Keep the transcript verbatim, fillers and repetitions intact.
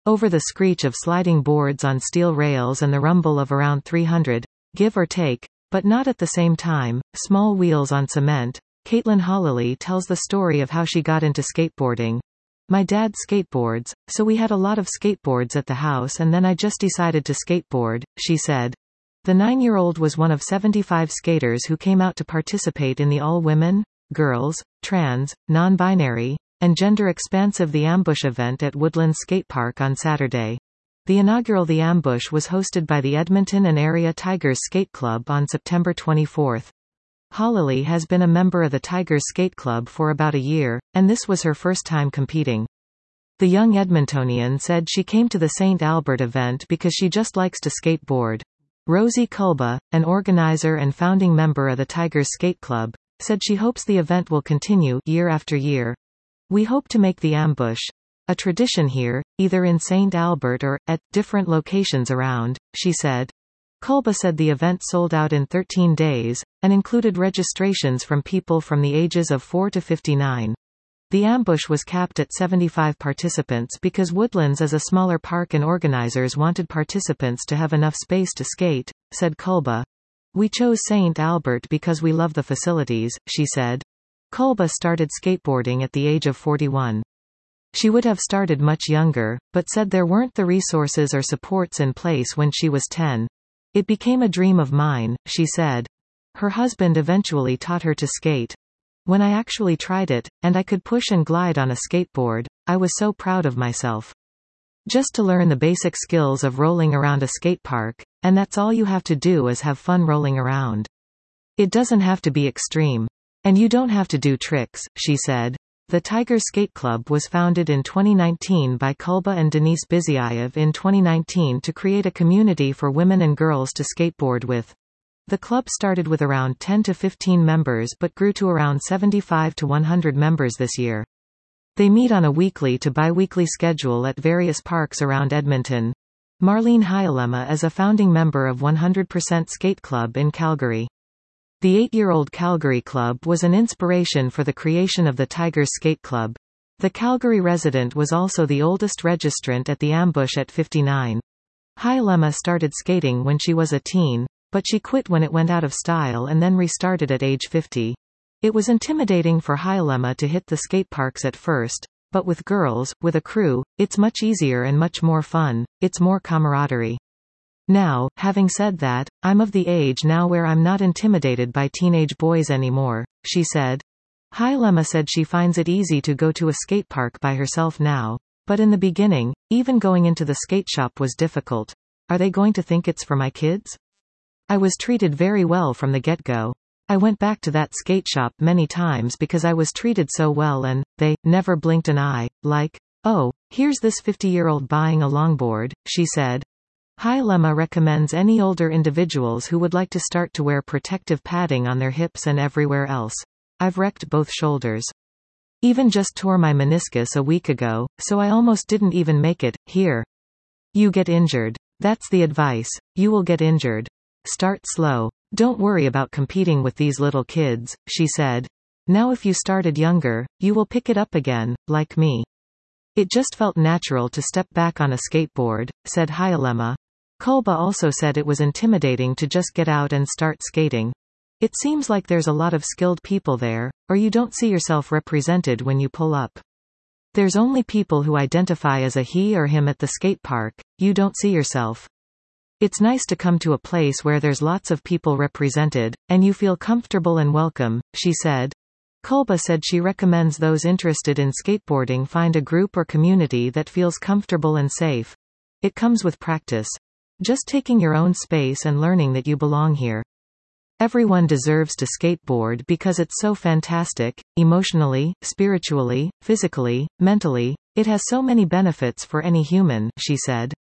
Over the screech of sliding boards on steel rails and the rumble of around three hundred, give or take, but not at the same time, small wheels on cement, Caitlin Hollily tells the story of how she got into skateboarding. My dad skateboards, so we had a lot of skateboards at the house and then I just decided to skateboard, she said. The nine-year-old was one of seventy-five skaters who came out to participate in the all-women, girls, trans, non-binary, and gender-expansive The Ambush event at Woodlands Skatepark on Saturday. The inaugural The Ambush was hosted by the Edmonton and Area Tigers Skate Club on September twenty-fourth. Hollily has been a member of the Tigers Skate Club for about a year, and this was her first time competing. The young Edmontonian said she came to the Saint Albert event because she just likes to skateboard. Rosie Kulba, an organizer and founding member of the Tigers Skate Club, said she hopes the event will continue year after year. We hope to make the Ambush a tradition here, either in Saint Albert or at different locations around, she said. Kulba said the event sold out in thirteen days, and included registrations from people from the ages of four to fifty-nine. The Ambush was capped at seventy-five participants because Woodlands is a smaller park and organizers wanted participants to have enough space to skate, said Kulba. We chose Saint Albert because we love the facilities, she said. Kulba started skateboarding at the age of forty-one. She would have started much younger, but said there weren't the resources or supports in place when she was ten. It became a dream of mine, she said. Her husband eventually taught her to skate. When I actually tried it, and I could push and glide on a skateboard, I was so proud of myself. Just to learn the basic skills of rolling around a skate park, and that's all you have to do is have fun rolling around. It doesn't have to be extreme. And you don't have to do tricks, she said. The Tiger Skate Club was founded in twenty nineteen by Kulba and Denise Bizyayev in twenty nineteen to create a community for women and girls to skateboard with. The club started with around ten to fifteen members but grew to around seventy-five to one hundred members this year. They meet on a weekly to bi-weekly schedule at various parks around Edmonton. Marlene Hyalema is a founding member of one hundred percent Skate Club in Calgary. The eight-year-old Calgary Club was an inspiration for the creation of the Tigers Skate Club. The Calgary resident was also the oldest registrant at the Ambush at fifty-nine. Hyalema started skating when she was a teen, but she quit when it went out of style and then restarted at age fifty. It was intimidating for Hyalema to hit the skate parks at first, but with girls, with a crew, it's much easier and much more fun, it's more camaraderie. Now, having said that, I'm of the age now where I'm not intimidated by teenage boys anymore, she said. Hyalema said she finds it easy to go to a skate park by herself now, but in the beginning, even going into the skate shop was difficult. Are they going to think it's for my kids? I was treated very well from the get-go. I went back to that skate shop many times because I was treated so well and, they, never blinked an eye, like, oh, here's this fifty-year-old buying a longboard, she said. Hyalema recommends any older individuals who would like to start to wear protective padding on their hips and everywhere else. I've wrecked both shoulders. Even just tore my meniscus a week ago, so I almost didn't even make it here. You get injured. That's the advice. You will get injured. Start slow. Don't worry about competing with these little kids, she said. Now if you started younger, you will pick it up again, like me. It just felt natural to step back on a skateboard, said Hyalema. Kulba also said it was intimidating to just get out and start skating. It seems like there's a lot of skilled people there, or you don't see yourself represented when you pull up. There's only people who identify as a he or him at the skate park, you don't see yourself. It's nice to come to a place where there's lots of people represented, and you feel comfortable and welcome, she said. Kulba said she recommends those interested in skateboarding find a group or community that feels comfortable and safe. It comes with practice. Just taking your own space and learning that you belong here. Everyone deserves to skateboard because it's so fantastic, emotionally, spiritually, physically, mentally. It has so many benefits for any human, she said.